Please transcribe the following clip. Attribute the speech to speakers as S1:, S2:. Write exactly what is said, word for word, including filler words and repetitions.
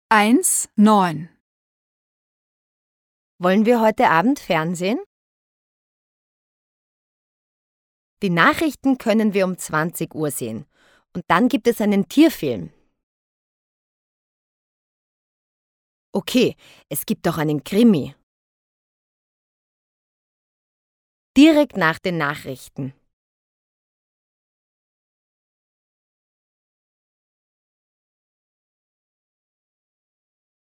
S1: eins neun.
S2: Wollen wir heute Abend Fernsehen? Die Nachrichten können wir um zwanzig Uhr sehen. Und dann gibt es einen Tierfilm. Okay, es gibt auch einen Krimi. Direkt nach den Nachrichten.